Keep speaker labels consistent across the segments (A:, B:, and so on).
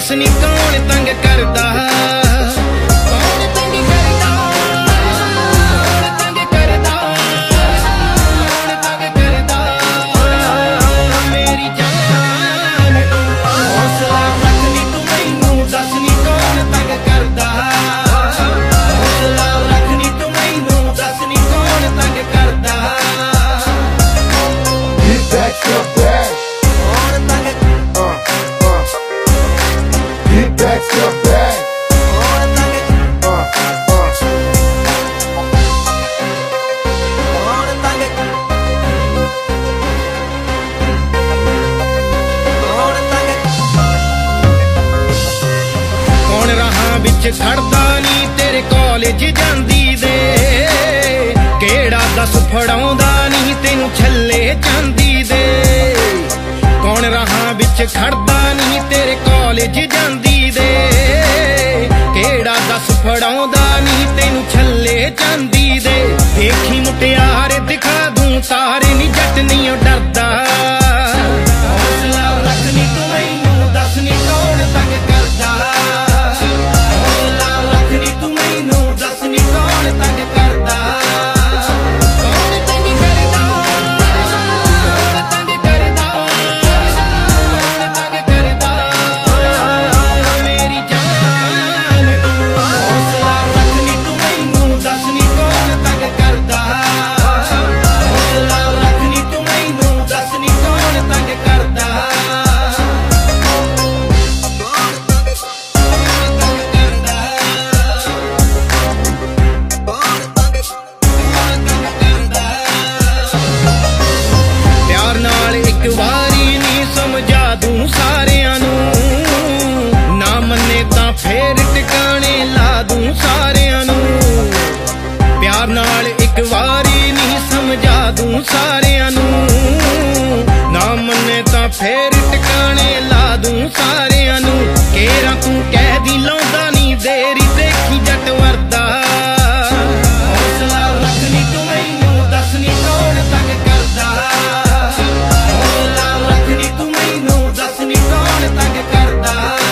A: दस नी कौन तंग करदा खड़दा नी तेरे कॉलेज जांदी दे केड़ा दस फड़ाउंदा नी तेनू छल्ले चांदी दे कौन राहां विच खड़दा नी तेरे कॉलेज जांदी दे केड़ा दस फड़ाउंदा नी तेनू छल्ले चांदी दे देखी मुटियार दिखा दूं तारे नी जट नी डरदा हौसला रख नी तू मैनू दस नी कौन तंग करदा फेर टिकाने ला दूं सारियां नू प्यार नाल एक वारी नहीं समझा दूं सारियां नू ना मन्ने तां फेर टिकाने ला दूं सारियां नू केरा तू कह दी लौंदा नी देरी देखी जट वरदा हौसला रख नी तू मैनू दस नी कौन तंग करदा हौसला रख नी तू मैनू दस नी कौन तंग करदा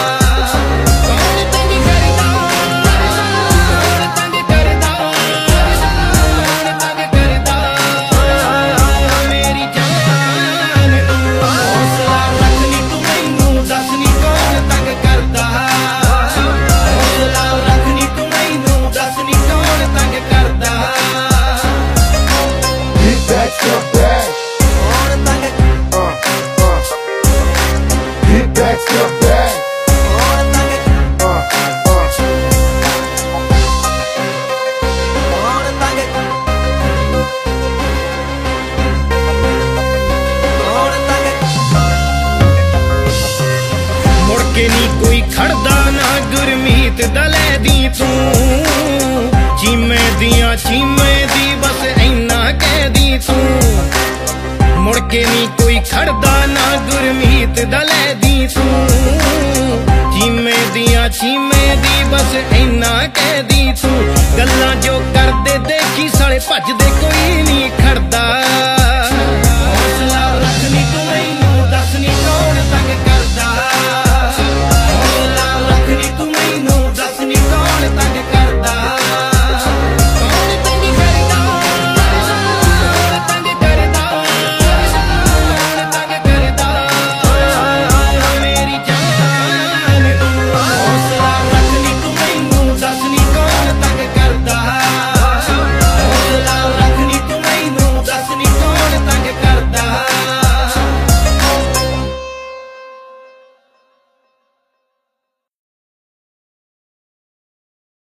A: कोई खड़दा ना गुरमीत दलै दी तू चीमे दी बस इन्ना कह दी तू मुड़ के नी कोई खड़दा ना गुरमीत दलै दी तू चीमे दी बस इन्ना कह दी